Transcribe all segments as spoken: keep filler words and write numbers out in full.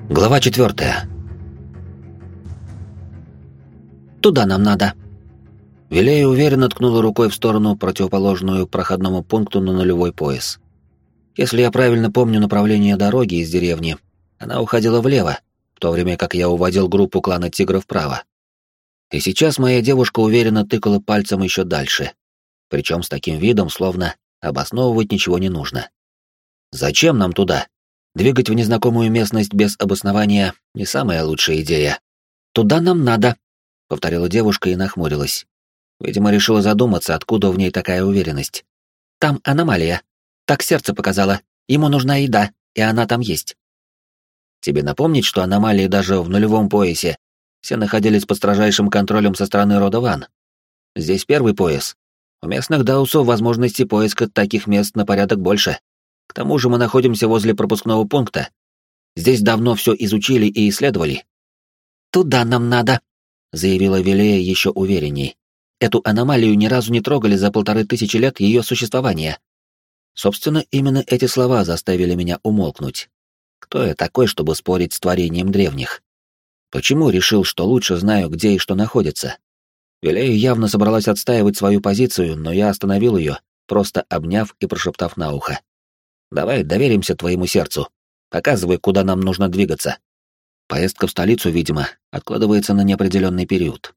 Глава четвертая. Туда нам надо. Вилея уверенно ткнула рукой в сторону, противоположную проходному пункту на нулевой пояс. Если я правильно помню направление дороги из деревни, она уходила влево, в то время как я уводил группу клана Тигра вправо. И сейчас моя девушка уверенно тыкала пальцем еще дальше, причем с таким видом, словно обосновывать ничего не нужно. Зачем нам туда? Двигать в незнакомую местность без обоснования — не самая лучшая идея. «Туда нам надо», — повторила девушка и нахмурилась. Видимо, решила задуматься, откуда в ней такая уверенность. «Там аномалия. Так сердце показало. Ему нужна еда, и она там есть». Тебе напомнить, что аномалии даже в нулевом поясе все находились под строжайшим контролем со стороны рода Ван. Здесь первый пояс. У местных даусов возможности поиска таких мест на порядок больше. К тому же мы находимся возле пропускного пункта. Здесь давно все изучили и исследовали. «Туда нам надо», — заявила Вилея еще уверенней. «Эту аномалию ни разу не трогали за полторы тысячи лет ее существования». Собственно, именно эти слова заставили меня умолкнуть. Кто я такой, чтобы спорить с творением древних? Почему решил, что лучше знаю, где и что находится? Вилея явно собралась отстаивать свою позицию, но я остановил ее, просто обняв и прошептав на ухо. «Давай доверимся твоему сердцу. Показывай, куда нам нужно двигаться». Поездка в столицу, видимо, откладывается на неопределенный период.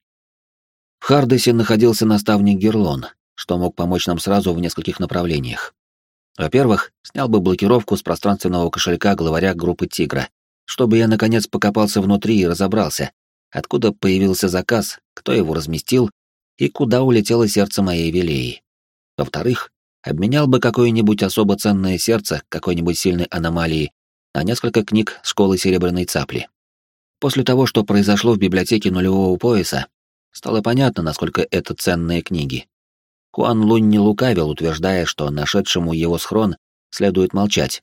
В Хардесе находился наставник Герлон, что мог помочь нам сразу в нескольких направлениях. Во-первых, снял бы блокировку с пространственного кошелька главаря группы «Тигра», чтобы я, наконец, покопался внутри и разобрался, откуда появился заказ, кто его разместил и куда улетело сердце моей Вилеи. Во-вторых, обменял бы какое-нибудь особо ценное сердце какой-нибудь сильной аномалии на несколько книг школы Серебряной Цапли. После того, что произошло в библиотеке нулевого пояса, стало понятно, насколько это ценные книги. Хуан Лунь не лукавил, утверждая, что нашедшему его схрон следует молчать.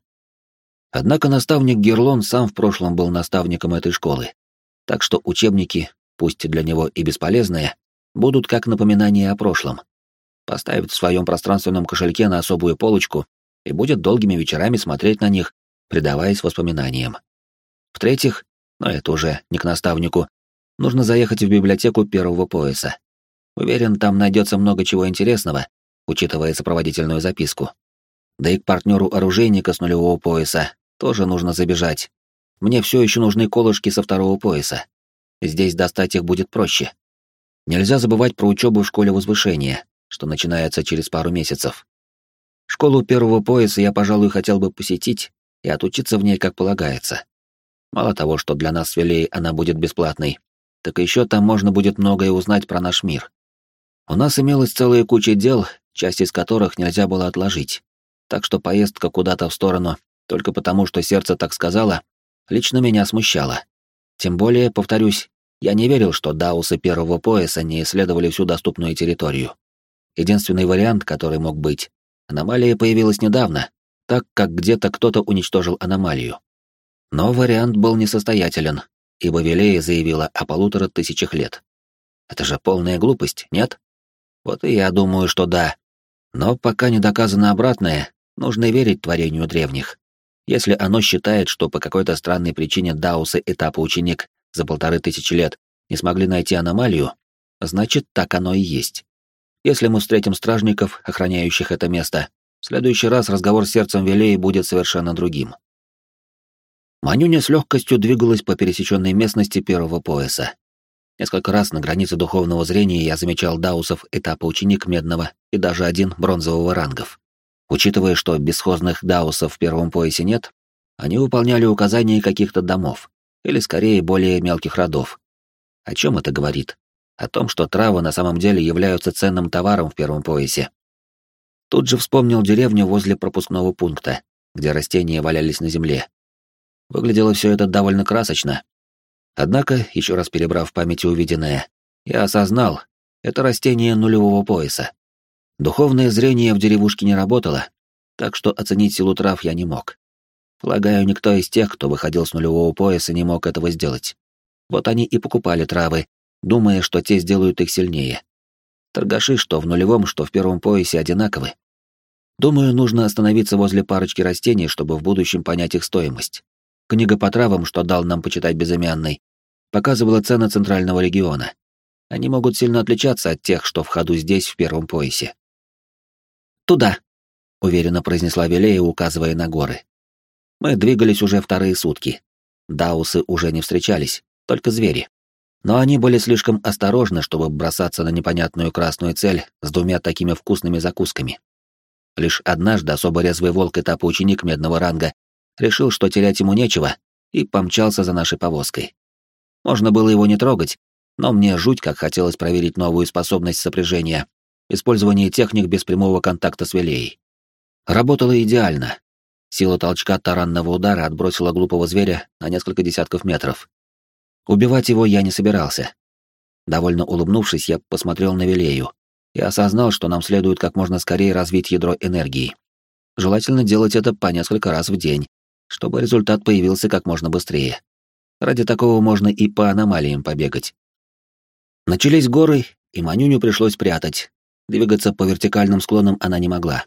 Однако наставник Герлон сам в прошлом был наставником этой школы, так что учебники, пусть для него и бесполезные, будут как напоминание о прошлом. Поставит в своем пространственном кошельке на особую полочку и будет долгими вечерами смотреть на них, предаваясь воспоминаниям. В-третьих, но это уже не к наставнику, нужно заехать в библиотеку первого пояса. Уверен, там найдется много чего интересного, учитывая сопроводительную записку. Да и к партнеру оружейника с нулевого пояса тоже нужно забежать. Мне все еще нужны колышки со второго пояса. Здесь достать их будет проще. Нельзя забывать про учебу в школе возвышения, что начинается через пару месяцев. Школу первого пояса я, пожалуй, хотел бы посетить и отучиться в ней как полагается. Мало того, что для нас с Вилеей она будет бесплатной, так еще там можно будет многое узнать про наш мир. У нас имелась целая куча дел, часть из которых нельзя было отложить, так что поездка куда-то в сторону, только потому, что сердце так сказала, лично меня смущала. Тем более, повторюсь, я не верил, что даусы первого пояса не исследовали всю доступную территорию. Единственный вариант, который мог быть, аномалия появилась недавно, так как где-то кто-то уничтожил аномалию. Но вариант был несостоятелен, ибо Вилея заявила о полутора тысячах лет. Это же полная глупость, нет? Вот и я думаю, что да. Но пока не доказано обратное, нужно верить творению древних. Если оно считает, что по какой-то странной причине даусы этапа ученик за полторы тысячи лет не смогли найти аномалию, значит, так оно и есть. Если мы встретим стражников, охраняющих это место, в следующий раз разговор с сердцем Вилеи будет совершенно другим. Манюня с легкостью двигалась по пересеченной местности первого пояса. Несколько раз на границе духовного зрения я замечал даусов этапа ученик медного и даже один бронзового рангов. Учитывая, что бесхозных даусов в первом поясе нет, они выполняли указания каких-то домов, или скорее более мелких родов. О чем это говорит? О том, что травы на самом деле являются ценным товаром в первом поясе. Тут же вспомнил деревню возле пропускного пункта, где растения валялись на земле. Выглядело все это довольно красочно. Однако, еще раз перебрав в памяти увиденное, я осознал, это растение нулевого пояса. Духовное зрение в деревушке не работало, так что оценить силу трав я не мог. Полагаю, никто из тех, кто выходил с нулевого пояса, не мог этого сделать. Вот они и покупали травы, думая, что те сделают их сильнее. Торгаши, что в нулевом, что в первом поясе, одинаковы. Думаю, нужно остановиться возле парочки растений, чтобы в будущем понять их стоимость. Книга по травам, что дал нам почитать безымянный, показывала цены центрального региона. Они могут сильно отличаться от тех, что в ходу здесь, в первом поясе. «Туда», — уверенно произнесла Вилея, указывая на горы. Мы двигались уже вторые сутки. Даусы уже не встречались, только звери. Но они были слишком осторожны, чтобы бросаться на непонятную красную цель с двумя такими вкусными закусками. Лишь однажды особо резвый волк этапа ученик медного ранга решил, что терять ему нечего, и помчался за нашей повозкой. Можно было его не трогать, но мне жуть как хотелось проверить новую способность сопряжения, использование техник без прямого контакта с Вилеей. Работало идеально. Сила толчка таранного удара отбросила глупого зверя на несколько десятков метров. Убивать его я не собирался. Довольно улыбнувшись, я посмотрел на Вилею и осознал, что нам следует как можно скорее развить ядро энергии. Желательно делать это по несколько раз в день, чтобы результат появился как можно быстрее. Ради такого можно и по аномалиям побегать. Начались горы, и Манюню пришлось прятать. Двигаться по вертикальным склонам она не могла.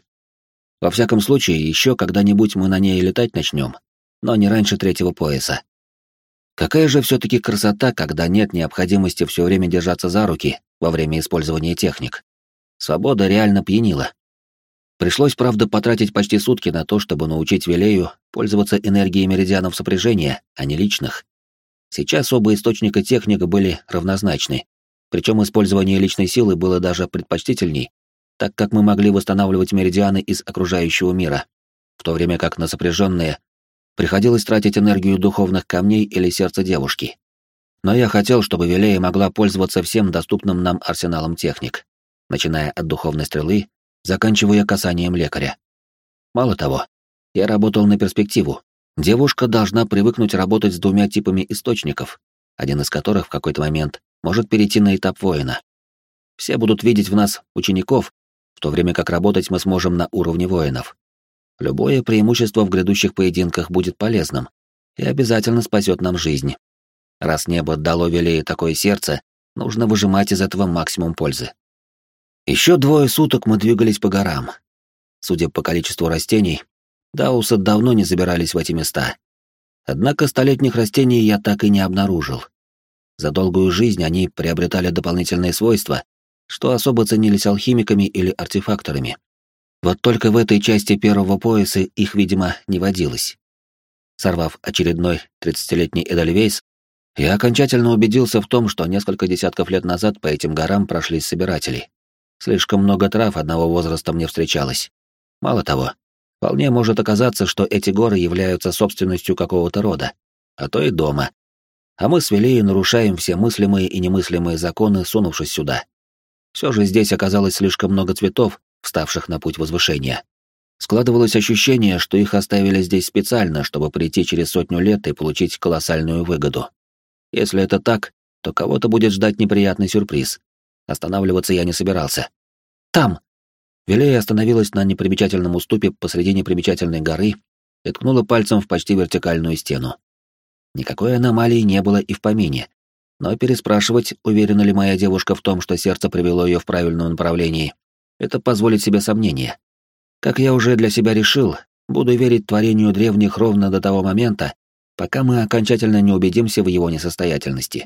Во всяком случае, еще когда-нибудь мы на ней летать начнем, но не раньше третьего пояса. Какая же все-таки красота, когда нет необходимости все время держаться за руки во время использования техник. Свобода реально пьянила. Пришлось, правда, потратить почти сутки на то, чтобы научить Вилею пользоваться энергией меридианов сопряжения, а не личных. Сейчас оба источника техник были равнозначны, причем использование личной силы было даже предпочтительней, так как мы могли восстанавливать меридианы из окружающего мира, в то время как на сопряженные приходилось тратить энергию духовных камней или сердца девушки. Но я хотел, чтобы Вилея могла пользоваться всем доступным нам арсеналом техник, начиная от духовной стрелы, заканчивая касанием лекаря. Мало того, я работал на перспективу. Девушка должна привыкнуть работать с двумя типами источников, один из которых в какой-то момент может перейти на этап воина. Все будут видеть в нас учеников, в то время как работать мы сможем на уровне воинов. Любое преимущество в грядущих поединках будет полезным и обязательно спасет нам жизнь. Раз небо дало Вилее такое сердце, нужно выжимать из этого максимум пользы. Еще двое суток мы двигались по горам. Судя по количеству растений, даусы давно не забирались в эти места. Однако столетних растений я так и не обнаружил. За долгую жизнь они приобретали дополнительные свойства, что особо ценились алхимиками или артефакторами. Вот только в этой части первого пояса их, видимо, не водилось. Сорвав очередной тридцатилетний эдельвейс, я окончательно убедился в том, что несколько десятков лет назад по этим горам прошли собиратели. Слишком много трав одного возраста мне встречалось. Мало того, вполне может оказаться, что эти горы являются собственностью какого-то рода, а то и дома. А мы с Вилеей нарушаем все мыслимые и немыслимые законы, сунувшись сюда. Все же здесь оказалось слишком много цветов, вставших на путь возвышения. Складывалось ощущение, что их оставили здесь специально, чтобы прийти через сотню лет и получить колоссальную выгоду. Если это так, то кого-то будет ждать неприятный сюрприз. Останавливаться я не собирался. «Там!» Вилея остановилась на непримечательном уступе посредине примечательной горы и ткнула пальцем в почти вертикальную стену. Никакой аномалии не было и в помине, но переспрашивать, уверена ли моя девушка в том, что сердце привело ее в правильном направлении, это позволит себе сомнение. Как я уже для себя решил, буду верить творению древних ровно до того момента, пока мы окончательно не убедимся в его несостоятельности.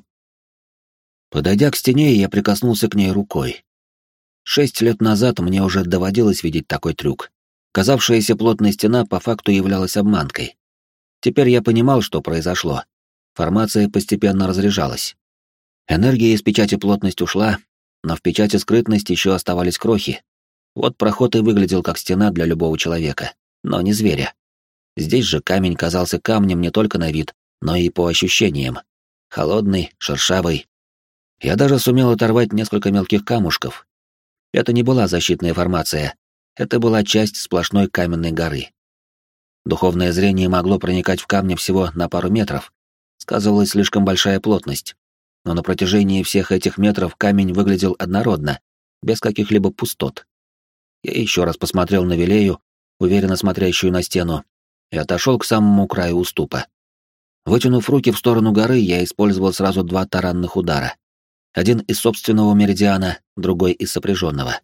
Подойдя к стене, я прикоснулся к ней рукой. Шесть лет назад мне уже доводилось видеть такой трюк. Казавшаяся плотная стена по факту являлась обманкой. Теперь я понимал, что произошло. Формация постепенно разряжалась. Энергия из печати плотность ушла, но в печати скрытность еще оставались крохи. Вот проход и выглядел как стена для любого человека, но не зверя. Здесь же камень казался камнем не только на вид, но и по ощущениям. Холодный, шершавый. Я даже сумел оторвать несколько мелких камушков. Это не была защитная формация, это была часть сплошной каменной горы. Духовное зрение могло проникать в камни всего на пару метров. Сказывалась слишком большая плотность. Но на протяжении всех этих метров камень выглядел однородно, без каких-либо пустот. Я еще раз посмотрел на Вилею, уверенно смотрящую на стену, и отошел к самому краю уступа. Вытянув руки в сторону горы, я использовал сразу два таранных удара. Один из собственного меридиана, другой из сопряженного.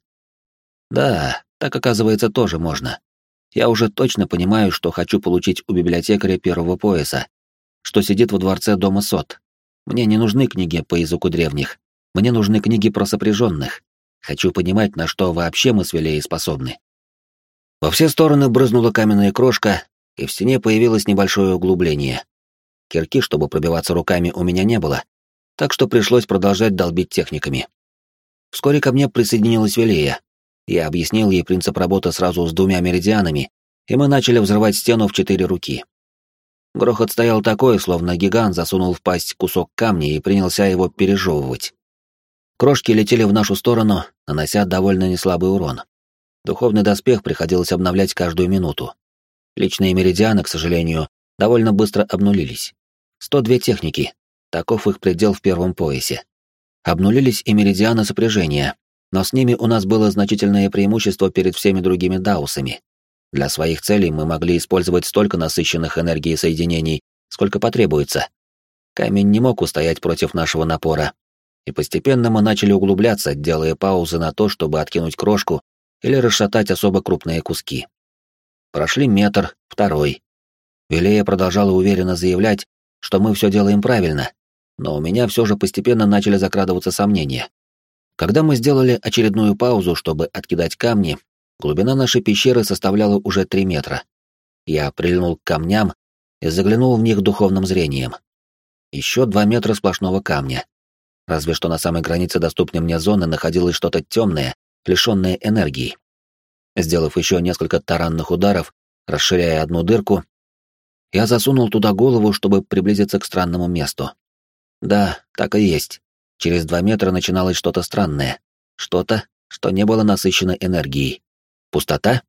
Да, так оказывается тоже можно. Я уже точно понимаю, что хочу получить у библиотекаря первого пояса, что сидит во дворце дома Сот. Мне не нужны книги по языку древних. Мне нужны книги про сопряженных. Хочу понимать, на что вообще мы с Вилеей способны. Во все стороны брызнула каменная крошка, и в стене появилось небольшое углубление. Кирки, чтобы пробиваться руками, у меня не было, так что пришлось продолжать долбить техниками. Вскоре ко мне присоединилась Вилея. Я объяснил ей принцип работы сразу с двумя меридианами, и мы начали взрывать стену в четыре руки. Грохот стоял такой, словно гигант засунул в пасть кусок камня и принялся его пережевывать. Крошки летели в нашу сторону, нанося довольно неслабый урон. Духовный доспех приходилось обновлять каждую минуту. Личные меридианы, к сожалению, довольно быстро обнулились. сто две техники, таков их предел в первом поясе. Обнулились и меридианы сопряжения, но с ними у нас было значительное преимущество перед всеми другими даусами. Для своих целей мы могли использовать столько насыщенных энергией соединений, сколько потребуется. Камень не мог устоять против нашего напора, и постепенно мы начали углубляться, делая паузы на то, чтобы откинуть крошку или расшатать особо крупные куски. Прошли метр, второй. Вилея продолжала уверенно заявлять, что мы все делаем правильно, но у меня все же постепенно начали закрадываться сомнения. Когда мы сделали очередную паузу, чтобы откидать камни, глубина нашей пещеры составляла уже три метра. Я прильнул к камням и заглянул в них духовным зрением. Еще два метра сплошного камня. Разве что на самой границе доступной мне зоны находилось что-то темное, лишенное энергии. Сделав еще несколько таранных ударов, расширяя одну дырку, я засунул туда голову, чтобы приблизиться к странному месту. Да, так и есть. Через два метра начиналось что-то странное. Что-то, что не было насыщено энергией. Пустота?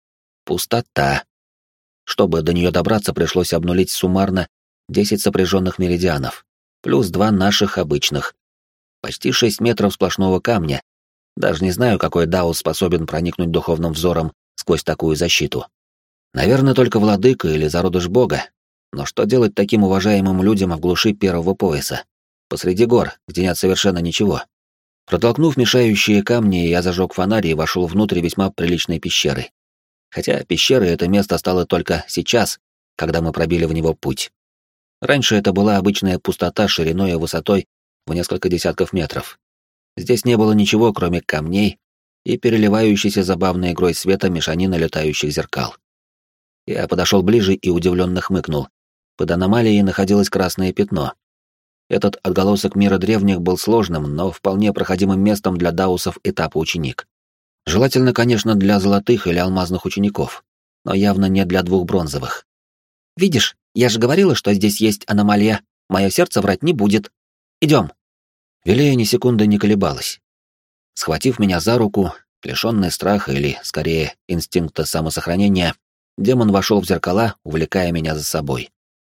Пустота. Чтобы до нее добраться, пришлось обнулить суммарно десять сопряженных меридианов, плюс два наших обычных. Почти шесть метров сплошного камня. Даже не знаю, какой даус способен проникнуть духовным взором сквозь такую защиту. Наверное, только владыка или зародыш бога. Но что делать таким уважаемым людям в глуши первого пояса? Посреди гор, где нет совершенно ничего. Протолкнув мешающие камни, я зажег фонарь и вошел внутрь весьма приличной пещеры. Хотя пещерой это место стало только сейчас, когда мы пробили в него путь. Раньше это была обычная пустота шириной и высотой в несколько десятков метров. Здесь не было ничего, кроме камней и переливающейся забавной игрой света мешанины летающих зеркал. Я подошел ближе и удивленно хмыкнул. Под аномалией находилось красное пятно. Этот отголосок мира древних был сложным, но вполне проходимым местом для даусов этапа ученик. Желательно, конечно, для золотых или алмазных учеников, но явно не для двух бронзовых. «Видишь, я же говорила, что здесь есть аномалия. Мое сердце врать не будет. Идем!» Вилея ни секунды не колебалась. Схватив меня за руку, лишённый страха или, скорее, инстинкта самосохранения, демон вошел в зеркала, увлекая меня за собой.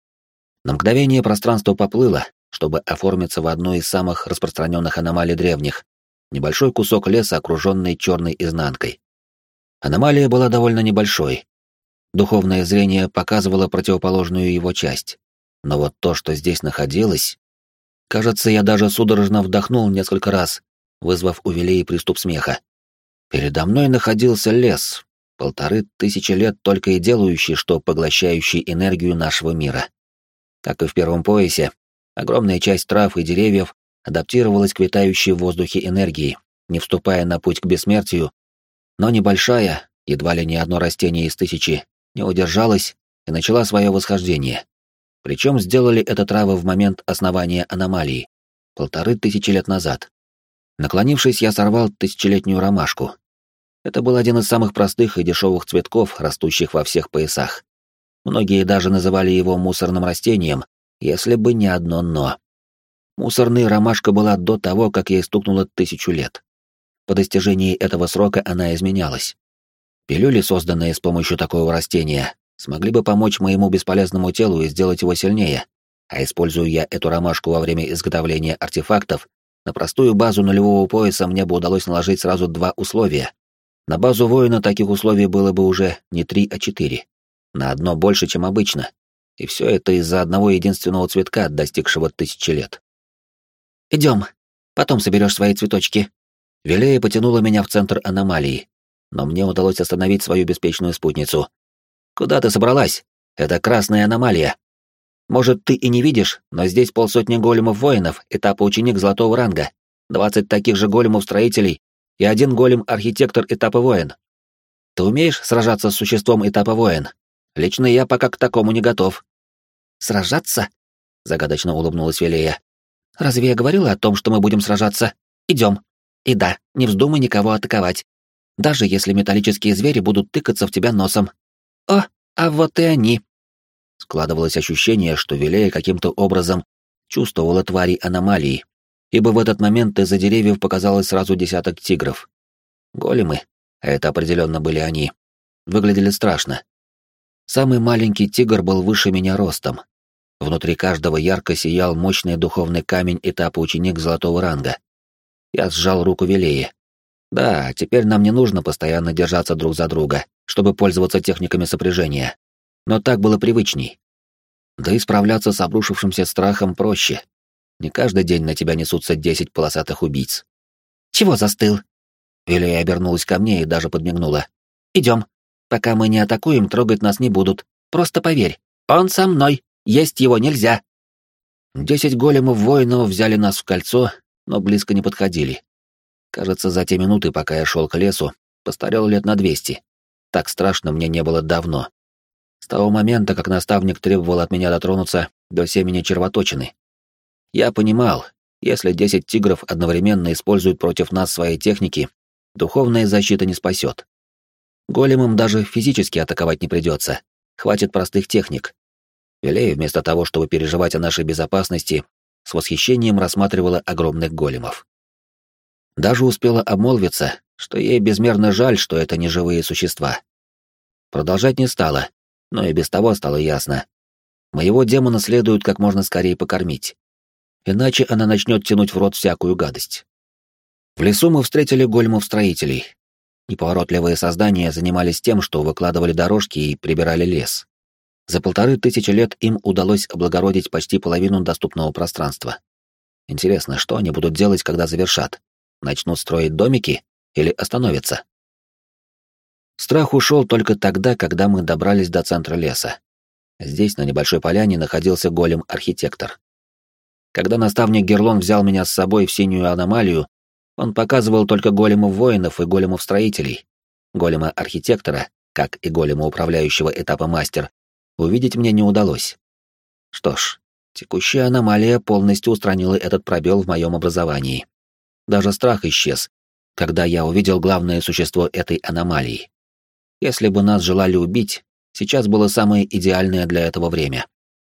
На мгновение пространство поплыло, чтобы оформиться в одну из самых распространенных аномалий древних — небольшой кусок леса, окруженный черной изнанкой. Аномалия была довольно небольшой. Духовное зрение показывало противоположную его часть. Но вот то, что здесь находилось... Кажется, я даже судорожно вдохнул несколько раз, вызвав у Вилеи приступ смеха. Передо мной находился лес, полторы тысячи лет только и делающий, что поглощающий энергию нашего мира. Как и в первом поясе, огромная часть трав и деревьев адаптировалась к витающей в воздухе энергии, не вступая на путь к бессмертию, но небольшая, едва ли не одно растение из тысячи, не удержалась и начала свое восхождение. Причем сделали это травы в момент основания аномалии, полторы тысячи лет назад. Наклонившись, я сорвал тысячелетнюю ромашку. Это был один из самых простых и дешевых цветков, растущих во всех поясах. Многие даже называли его мусорным растением, если бы не одно «но». Мусорной ромашка была до того, как ей стукнуло тысячу лет. По достижении этого срока она изменялась. Пилюли, созданные с помощью такого растения, смогли бы помочь моему бесполезному телу и сделать его сильнее, а используя я эту ромашку во время изготовления артефактов, на простую базу нулевого пояса мне бы удалось наложить сразу два условия. На базу воина таких условий было бы уже не три, а четыре. На одно больше, чем обычно. И все это из-за одного единственного цветка, достигшего тысячи лет. «Идем, потом соберешь свои цветочки». Вилея потянула меня в центр аномалии, но мне удалось остановить свою беспечную спутницу. «Куда ты собралась? Это красная аномалия». Может, ты и не видишь, но здесь полсотни големов-воинов этапа ученик золотого ранга, двадцать таких же големов-строителей и один голем-архитектор этапа воин. Ты умеешь сражаться с существом этапа воин? Лично я пока к такому не готов». «Сражаться?» — загадочно улыбнулась Велея. «Разве я говорила о том, что мы будем сражаться? Идем. И да, не вздумай никого атаковать. Даже если металлические звери будут тыкаться в тебя носом. О, а вот и они». Складывалось ощущение, что Велея каким-то образом чувствовала твари аномалии, ибо в этот момент из-за деревьев показалось сразу десяток тигров. Големы, а это определенно были они, выглядели страшно. Самый маленький тигр был выше меня ростом. Внутри каждого ярко сиял мощный духовный камень этапа ученик золотого ранга. Я сжал руку Велеи. Да, теперь нам не нужно постоянно держаться друг за друга, чтобы пользоваться техниками сопряжения. Но так было привычней. Да и справляться с обрушившимся страхом проще. Не каждый день на тебя несутся десять полосатых убийц. «Чего застыл?» Велея обернулась ко мне и даже подмигнула. «Идем. Пока мы не атакуем, трогать нас не будут. Просто поверь, он со мной. Есть его нельзя». Десять големов-воинов взяли нас в кольцо, но близко не подходили. Кажется, за те минуты, пока я шел к лесу, постарел лет на двести. Так страшно мне не было давно. С того момента, как наставник требовал от меня дотронуться до семени червоточины. Я понимал, если десять тигров одновременно используют против нас свои техники, духовная защита не спасет. Големам даже физически атаковать не придется, хватит простых техник. Велея, вместо того, чтобы переживать о нашей безопасности, с восхищением рассматривала огромных големов. Даже успела обмолвиться, что ей безмерно жаль, что это не живые существа. Продолжать не стала, но и без того стало ясно. Моего демона следует как можно скорее покормить. Иначе она начнет тянуть в рот всякую гадость. В лесу мы встретили големов-строителей. Неповоротливые создания занимались тем, что выкладывали дорожки и прибирали лес. За полторы тысячи лет им удалось облагородить почти половину доступного пространства. Интересно, что они будут делать, когда завершат? Начнут строить домики или остановятся? Страх ушел только тогда, когда мы добрались до центра леса. Здесь, на небольшой поляне, находился голем-архитектор. Когда наставник Герлон взял меня с собой в синюю аномалию, он показывал только големов-воинов и големов-строителей. Голема-архитектора, как и голема-управляющего этапа мастер, увидеть мне не удалось. Что ж, текущая аномалия полностью устранила этот пробел в моем образовании. Даже страх исчез, когда я увидел главное существо этой аномалии. Если бы нас желали убить, сейчас было самое идеальное для этого время.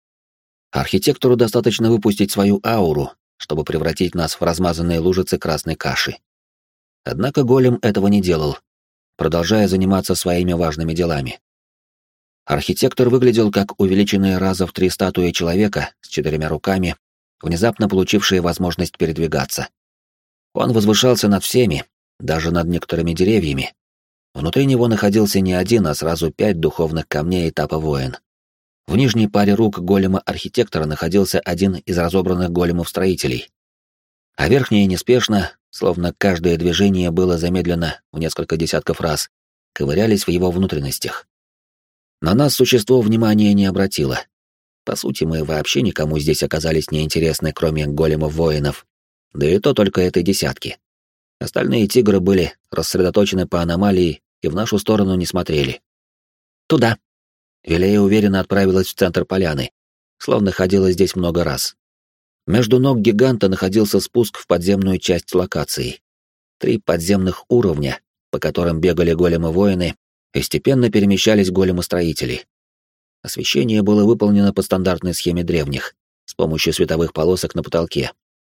Архитектору достаточно выпустить свою ауру, чтобы превратить нас в размазанные лужицы красной каши. Однако голем этого не делал, продолжая заниматься своими важными делами. Архитектор выглядел как увеличенная раза в три статуя человека с четырьмя руками, внезапно получившая возможность передвигаться. Он возвышался над всеми, даже над некоторыми деревьями. Внутри него находился не один, а сразу пять духовных камней этапа воин. В нижней паре рук голема-архитектора находился один из разобранных големов-строителей. А верхние неспешно, словно каждое движение было замедлено в несколько десятков раз, ковырялись в его внутренностях. На нас существо внимания не обратило. По сути, мы вообще никому здесь оказались неинтересны, кроме големов-воинов. Да и то только этой десятки. Остальные тигры были рассредоточены по аномалии и в нашу сторону не смотрели. «Туда!» Велея уверенно отправилась в центр поляны, словно ходила здесь много раз. Между ног гиганта находился спуск в подземную часть локации. Три подземных уровня, по которым бегали големы-воины, и степенно перемещались големы-строители. Освещение было выполнено по стандартной схеме древних, с помощью световых полосок на потолке.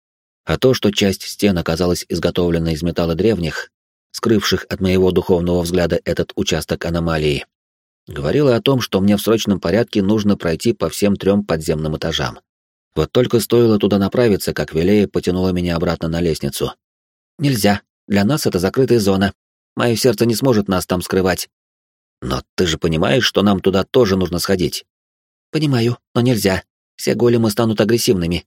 А то, что часть стен оказалась изготовлена из металла древних, скрывших от моего духовного взгляда этот участок аномалии, говорило о том, что мне в срочном порядке нужно пройти по всем трем подземным этажам. Вот только стоило туда направиться, как Велея потянула меня обратно на лестницу. «Нельзя. Для нас это закрытая зона. Мое сердце не сможет нас там скрывать». «Но ты же понимаешь, что нам туда тоже нужно сходить?» «Понимаю, но нельзя. Все големы станут агрессивными».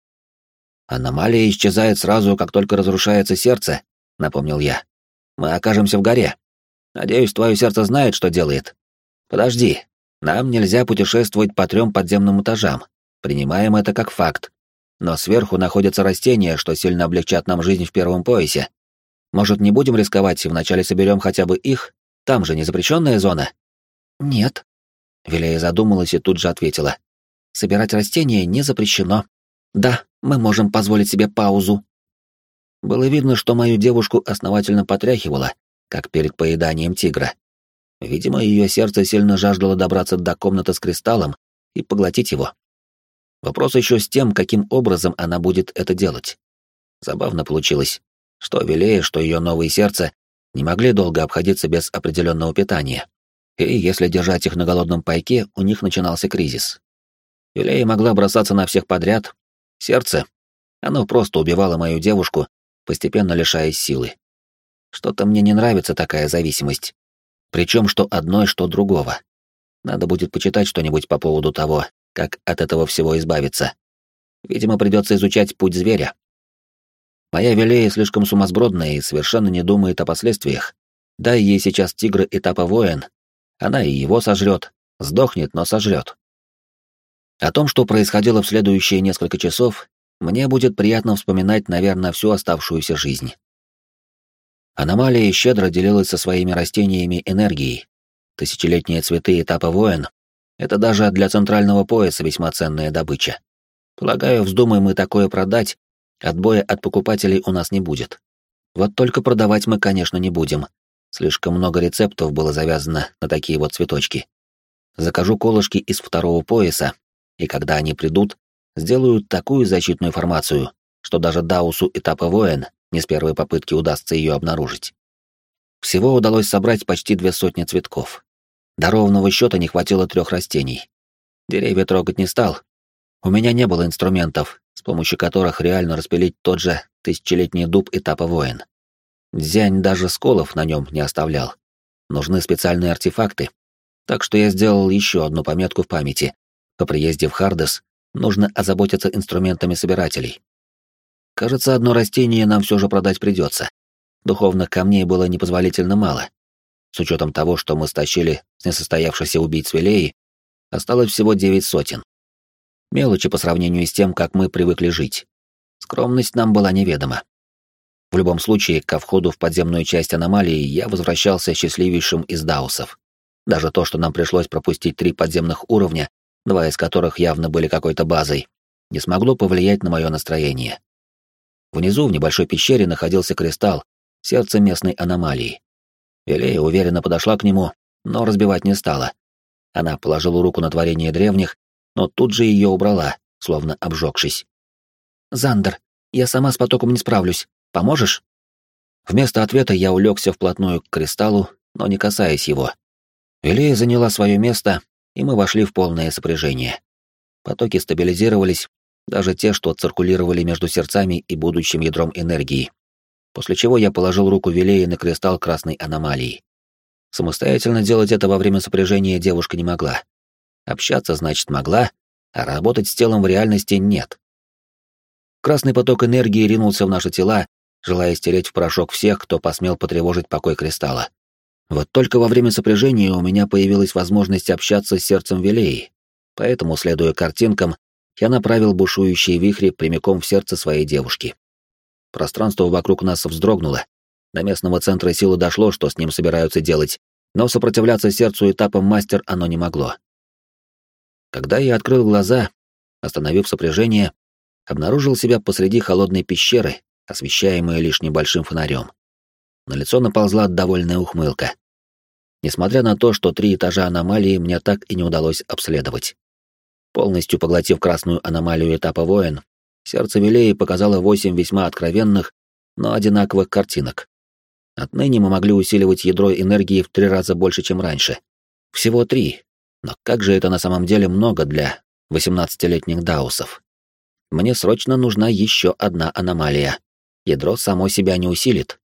«Аномалия исчезает сразу, как только разрушается сердце», — напомнил я. «Мы окажемся в горе. Надеюсь, твое сердце знает, что делает. Подожди, нам нельзя путешествовать по трем подземным этажам, принимаем это как факт. Но сверху находятся растения, что сильно облегчат нам жизнь в первом поясе. Может, не будем рисковать и вначале соберем хотя бы их? Там же не запрещенная зона?» «Нет». Вилея задумалась и тут же ответила. «Собирать растения не запрещено. Да, мы можем позволить себе паузу». Было видно, что мою девушку основательно потряхивало, как перед поеданием тигра. Видимо, ее сердце сильно жаждало добраться до комнаты с кристаллом и поглотить его. Вопрос еще с тем, каким образом она будет это делать. Забавно получилось, что Вилея, что ее новое сердце не могли долго обходиться без определенного питания. И если держать их на голодном пайке, у них начинался кризис. Вилея могла бросаться на всех подряд. Сердце, оно просто убивало мою девушку, постепенно лишаясь силы. Что-то мне не нравится такая зависимость. Причем что одной, что другого. Надо будет почитать что-нибудь по поводу того, как от этого всего избавиться. Видимо, придется изучать путь зверя. Моя Вилея слишком сумасбродная и совершенно не думает о последствиях. Дай ей сейчас тигра этапа воин, она и его сожрет, сдохнет, но сожрет. О том, что происходило в следующие несколько часов, мне будет приятно вспоминать, наверное, всю оставшуюся жизнь. Аномалия щедро делилась со своими растениями энергией. Тысячелетние цветы этапа воин — это даже для центрального пояса весьма ценная добыча. Полагаю, вздумаем мы такое продать, отбоя от покупателей у нас не будет. Вот только продавать мы, конечно, не будем. Слишком много рецептов было завязано на такие вот цветочки. Закажу колышки из второго пояса, и когда они придут, сделаю такую защитную формацию, что даже Даусу этапа воин не с первой попытки удастся ее обнаружить. Всего удалось собрать почти две сотни цветков. До ровного счета не хватило трех растений. Деревья трогать не стал. У меня не было инструментов, с помощью которых реально распилить тот же тысячелетний дуб этапа воин. Дзянь даже сколов на нем не оставлял. Нужны специальные артефакты. Так что я сделал еще одну пометку в памяти. По приезде в Хардес нужно озаботиться инструментами собирателей. Кажется, одно растение нам все же продать придется. Духовных камней было непозволительно мало. С учетом того, что мы стащили с несостоявшихся убийц Вилеи, осталось всего девять сотен. Мелочи по сравнению с тем, как мы привыкли жить. Скромность нам была неведома. В любом случае, ко входу в подземную часть аномалии я возвращался счастливейшим из даусов. Даже то, что нам пришлось пропустить три подземных уровня, два из которых явно были какой-то базой, не смогло повлиять на мое настроение. Внизу, в небольшой пещере, находился кристалл, сердце местной аномалии. Вилея уверенно подошла к нему, но разбивать не стала. Она положила руку на творение древних, но тут же ее убрала, словно обжегшись. «Зандер, я сама с потоком не справлюсь. Поможешь?» Вместо ответа я улегся вплотную к кристаллу, но не касаясь его. Вилея заняла свое место, и мы вошли в полное сопряжение. Потоки стабилизировались, даже те, что циркулировали между сердцами и будущим ядром энергии. После чего я положил руку Вилеи на кристалл красной аномалии. Самостоятельно делать это во время сопряжения девушка не могла. Общаться, значит, могла, а работать с телом в реальности нет. Красный поток энергии ринулся в наши тела, желая стереть в порошок всех, кто посмел потревожить покой кристалла. Вот только во время сопряжения у меня появилась возможность общаться с сердцем Вилеи, поэтому, следуя картинкам, я направил бушующие вихри прямиком в сердце своей девушки. Пространство вокруг нас вздрогнуло. До местного центра силы дошло, что с ним собираются делать, но сопротивляться сердцу этапом мастер оно не могло. Когда я открыл глаза, остановив сопряжение, обнаружил себя посреди холодной пещеры, освещаемой лишь небольшим фонарем. На лицо наползла довольная ухмылка. Несмотря на то, что три этажа аномалии мне так и не удалось обследовать. Полностью поглотив красную аномалию этапа воин, сердце Вилеи показало восемь весьма откровенных, но одинаковых картинок. Отныне мы могли усиливать ядро энергии в три раза больше, чем раньше. Всего три. Но как же это на самом деле много для восемнадцатилетних даусов? Мне срочно нужна еще одна аномалия. Ядро само себя не усилит,